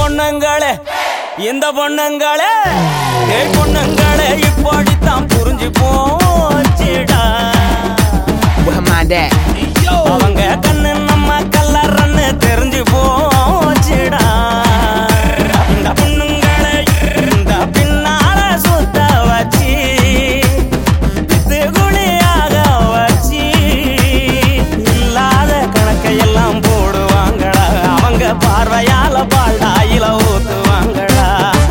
பொண்ணுங்களே இந்த பொண்ணுங்களே பொண்ணுங்களே இப்படித்தான் புரிஞ்சு போச்சுடா. Where my dad?